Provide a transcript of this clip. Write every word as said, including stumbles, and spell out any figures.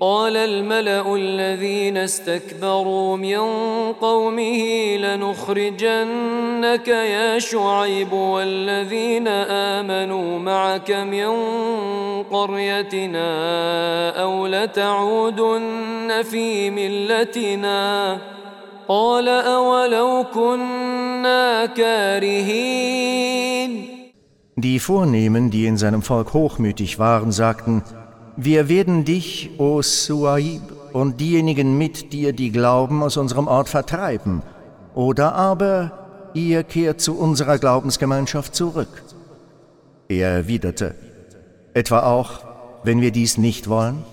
قال الملأ الذين استكبروا من قومه لنخرجنك يا شعيب والذين آمنوا معك من قريتنا أو لتعودن في ملتنا قال أولو كنا كارهين. Die Vornehmen, die in seinem Volk hochmütig waren, sagten: Wir werden dich, o Suaib, und diejenigen mit dir, die glauben, aus unserem Ort vertreiben. Oder aber ihr kehrt zu unserer Glaubensgemeinschaft zurück. Er erwiderte: Etwa auch, wenn wir dies nicht wollen?